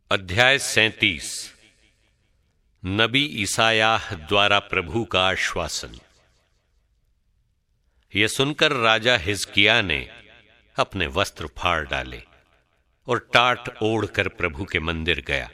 अध्याय 37। नबी ईसायाह द्वारा प्रभु का आश्वासन। यह सुनकर राजा हिजकिय्याह ने अपने वस्त्र फाड़ डाले और टाट ओढ़कर प्रभु के मंदिर गया।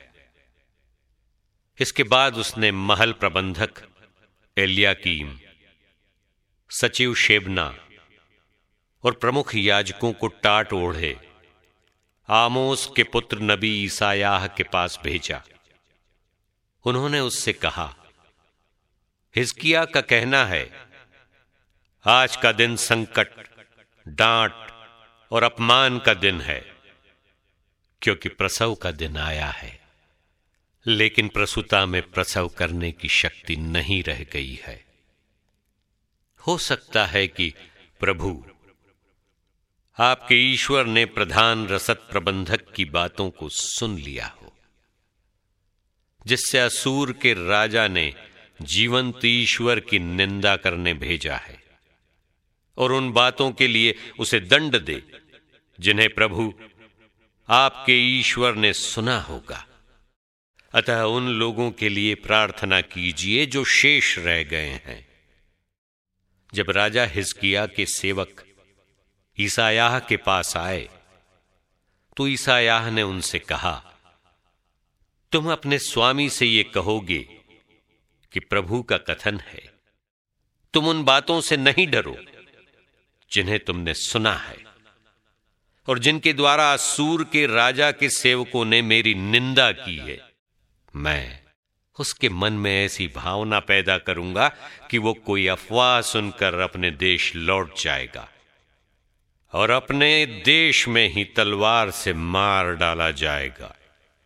इसके बाद उसने महल प्रबंधक एलयाकीम, सचिव शेबना और प्रमुख याजकों को टाट ओढ़े आमोस के पुत्र नबी ईसायाह के पास भेजा। उन्होंने उससे कहा, हिजकिय्याह का कहना है, आज का दिन संकट, डांट और अपमान का दिन है, क्योंकि प्रसव का दिन आया है, लेकिन प्रसूता में प्रसव करने की शक्ति नहीं रह गई है। हो सकता है कि प्रभु आपके ईश्वर ने प्रधान रसद प्रबंधक की बातों को सुन लिया हो, जिससे असूर के राजा ने जीवंत ईश्वर की निंदा करने भेजा है, और उन बातों के लिए उसे दंड दे जिन्हें प्रभु आपके ईश्वर ने सुना होगा। अतः उन लोगों के लिए प्रार्थना कीजिए जो शेष रह गए हैं। जब राजा हिजकिय्याह के सेवक ईसायाह के पास आए तो ईसायाह ने उनसे कहा, तुम अपने स्वामी से ये कहोगे कि प्रभु का कथन है, तुम उन बातों से नहीं डरो जिन्हें तुमने सुना है और जिनके द्वारा असूर के राजा के सेवकों ने मेरी निंदा की है। मैं उसके मन में ऐसी भावना पैदा करूंगा कि वो कोई अफवाह सुनकर अपने देश लौट जाएगा और अपने देश में ही तलवार से मार डाला जाएगा।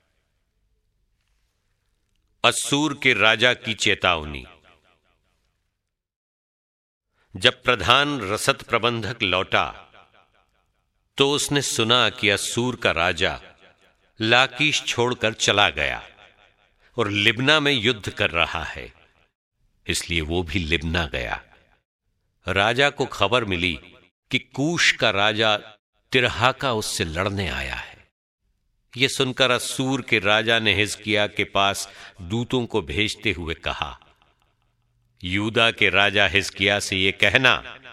असूर के राजा की चेतावनी। जब प्रधान रसद प्रबंधक लौटा तो उसने सुना कि असूर का राजा लाकीश छोड़कर चला गया और लिब्ना में युद्ध कर रहा है, इसलिए वो भी लिब्ना गया। राजा को खबर मिली कि कूश का राजा तिरहाका उससे लड़ने आया है। यह सुनकर असूर के राजा ने हिजकिय्याह के पास दूतों को भेजते हुए कहा, यूदा के राजा हिजकिय्याह से यह कहना,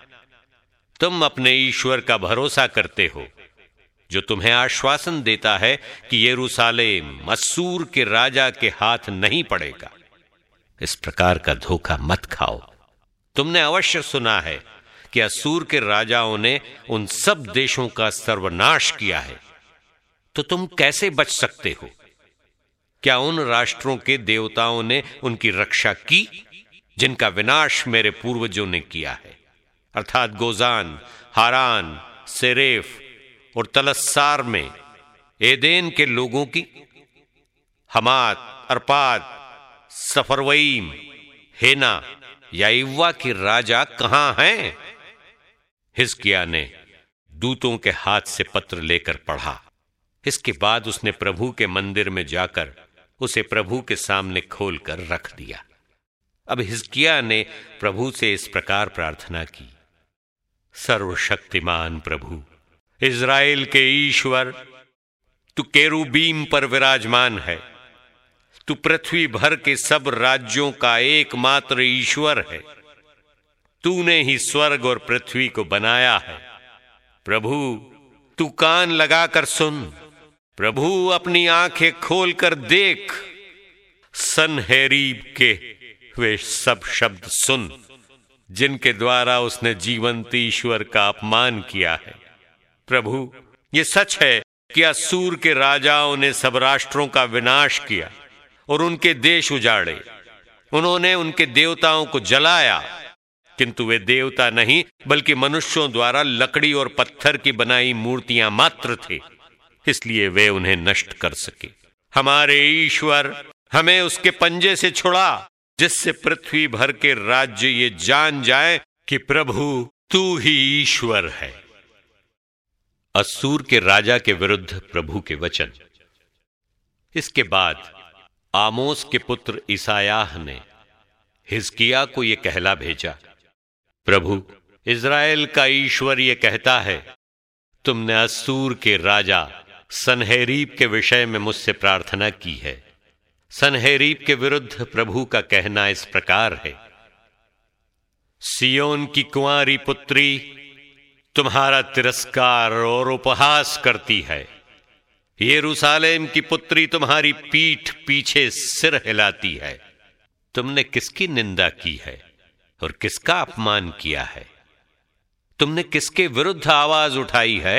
तुम अपने ईश्वर का भरोसा करते हो, जो तुम्हें आश्वासन देता है कि यरूशलेम असूर के राजा के हाथ नहीं पड़ेगा। इस प्रकार का धोखा मत खाओ। तुमने अवश्य सुना है कि असूर के राजाओं ने उन सब देशों का सर्वनाश किया है, तो तुम कैसे बच सकते हो? क्या उन राष्ट्रों के देवताओं ने उनकी रक्षा की जिनका विनाश मेरे पूर्वजों ने किया है, अर्थात गोजान, हारान, सेरेफ और तलस्सार में एदेन के लोगों की? हमात, अर्पाद, सफरवईम, हेना या इव्वा के राजा कहां हैं? हिजकिय्याह ने दूतों के हाथ से पत्र लेकर पढ़ा। इसके बाद उसने प्रभु के मंदिर में जाकर उसे प्रभु के सामने खोलकर रख दिया। अब हिजकिय्याह ने प्रभु से इस प्रकार प्रार्थना की, सर्वशक्तिमान प्रभु, इज़राइल के ईश्वर, तू केरूबीम पर विराजमान है, तू पृथ्वी भर के सब राज्यों का एकमात्र ईश्वर है। तूने ही स्वर्ग और पृथ्वी को बनाया है। प्रभु, तू कान लगाकर सुन। प्रभु, अपनी आंखें खोलकर देख। सनहेरीब के वे सब शब्द सुन जिनके द्वारा उसने जीवंत ईश्वर का अपमान किया है। प्रभु, ये सच है कि असूर के राजाओं ने सब राष्ट्रों का विनाश किया और उनके देश उजाड़े। उन्होंने उनके देवताओं को जलाया, किंतु वे देवता नहीं बल्कि मनुष्यों द्वारा लकड़ी और पत्थर की बनाई मूर्तियां मात्र थे, इसलिए वे उन्हें नष्ट कर सके। हमारे ईश्वर, हमें उसके पंजे से छुड़ा, जिससे पृथ्वी भर के राज्य ये जान जाए कि प्रभु तू ही ईश्वर है। असूर के राजा के विरुद्ध प्रभु के वचन। इसके बाद आमोस के पुत्र ईसायाह ने हिजकिय्याह को यह कहला भेजा, प्रभु, इज़राइल का ईश्वर यह कहता है, तुमने असूर के राजा सनहेरीब के विषय में मुझसे प्रार्थना की है। सनहेरीब के विरुद्ध प्रभु का कहना इस प्रकार है, सियोन की कुंवारी पुत्री तुम्हारा तिरस्कार और उपहास करती है। यरूशलेम की पुत्री तुम्हारी पीठ पीछे सिर हिलाती है। तुमने किसकी निंदा की है और किसका अपमान किया है? तुमने किसके विरुद्ध आवाज उठाई है?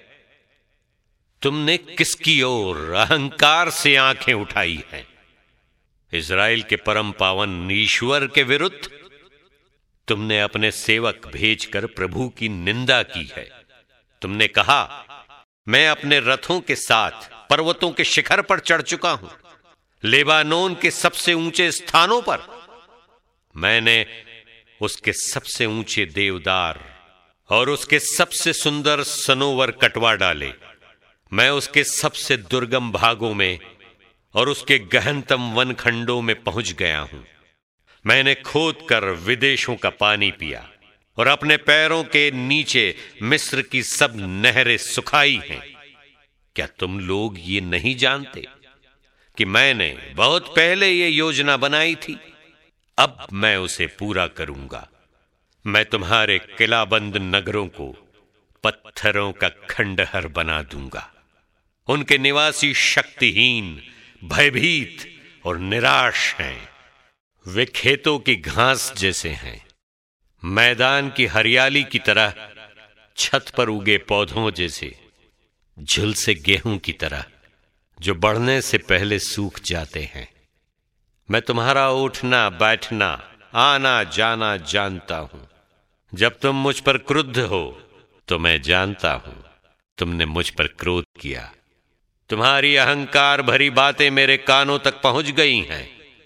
तुमने किसकी ओर अहंकार से आंखें उठाई हैं? इज़राइल के परम पावन ईश्वर के विरुद्ध तुमने अपने सेवक भेजकर प्रभु की निंदा की है। तुमने कहा, मैं अपने रथों के साथ पर्वतों के शिखर पर चढ़ चुका हूं, लेबानोन के सबसे ऊंचे स्थानों पर। मैंने उसके सबसे ऊंचे देवदार और उसके सबसे सुंदर सनोवर कटवा डाले। मैं उसके सबसे दुर्गम भागों में और उसके गहनतम वनखंडों में पहुंच गया हूं। मैंने खोद कर विदेशों का पानी पिया और अपने पैरों के नीचे मिस्र की सब नहरें सुखाई हैं। क्या तुम लोग ये नहीं जानते कि मैंने बहुत पहले ये योजना बनाई थी? अब मैं उसे पूरा करूंगा। मैं तुम्हारे किलाबंद नगरों को पत्थरों का खंडहर बना दूंगा। उनके निवासी शक्तिहीन, भयभीत और निराश हैं। वे खेतों की घास जैसे हैं, मैदान की हरियाली की तरह, छत पर उगे पौधों जैसे, झुलसे गेहूं की तरह जो बढ़ने से पहले सूख जाते हैं। मैं तुम्हारा उठना बैठना, आना जाना जानता हूं। जब तुम मुझ पर क्रुद्ध हो तो मैं जानता हूं तुमने मुझ पर क्रोध किया। तुम्हारी अहंकार भरी बातें मेरे कानों तक पहुंच गई हैं,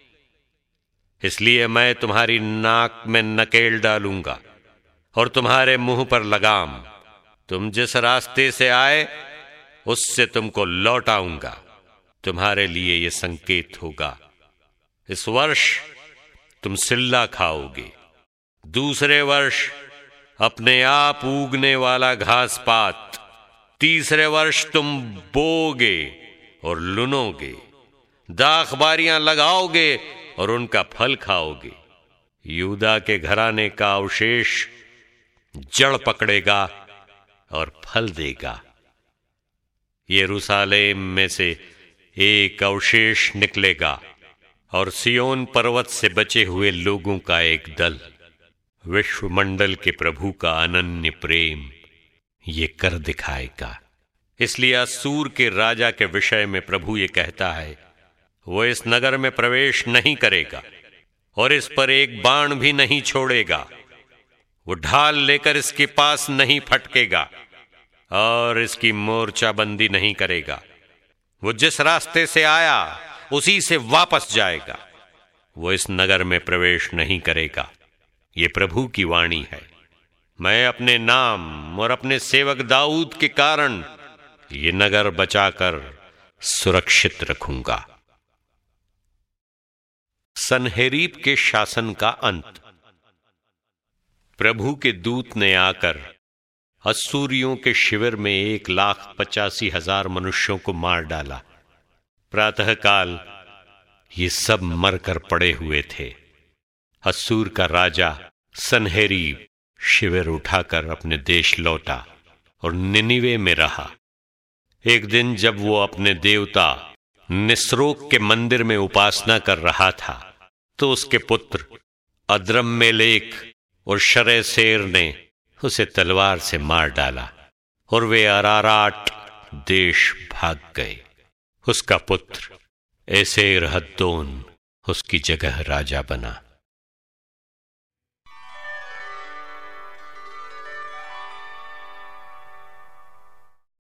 इसलिए मैं तुम्हारी नाक में नकेल डालूंगा और तुम्हारे मुंह पर लगाम। तुम जिस रास्ते से आए उससे तुमको लौटाऊंगा। तुम्हारे लिए यह संकेत होगा, इस वर्ष तुम सिल्ला खाओगे, दूसरे वर्ष अपने आप उगने वाला घास पात, तीसरे वर्ष तुम बोओगे और लुनोगे, दाखबारियां लगाओगे और उनका फल खाओगे। यूदा के घराने का अवशेष जड़ पकड़ेगा और फल देगा। यरूशलेम में से एक अवशेष निकलेगा और सियोन पर्वत से बचे हुए लोगों का एक दल। विश्वमंडल के प्रभु का अनन्य प्रेम ये कर दिखाएगा। इसलिए असूर के राजा के विषय में प्रभु ये कहता है, वो इस नगर में प्रवेश नहीं करेगा और इस पर एक बाण भी नहीं छोड़ेगा। वो ढाल लेकर इसके पास नहीं फटकेगा और इसकी मोर्चाबंदी नहीं करेगा। वो जिस रास्ते से आया उसी से वापस जाएगा। वो इस नगर में प्रवेश नहीं करेगा। ये प्रभु की वाणी है। मैं अपने नाम और अपने सेवक दाऊद के कारण ये नगर बचाकर सुरक्षित रखूंगा। सनहेरीब के शासन का अंत। प्रभु के दूत ने आकर अस्सूरियों के शिविर में 1,85,000 मनुष्यों को मार डाला। प्रातःकाल ये सब मरकर पड़े हुए थे। अस्सूर का राजा सनहेरीब शिविर उठाकर अपने देश लौटा और निनिवे में रहा। एक दिन जब वो अपने देवता निस्रोक के मंदिर में उपासना कर रहा था, तो उसके पुत्र अद्रम्मेलेक और शरेसेर ने उसे तलवार से मार डाला और वे अराराट देश भाग गए। उसका पुत्र एसेर हद्दोन उसकी जगह राजा बना।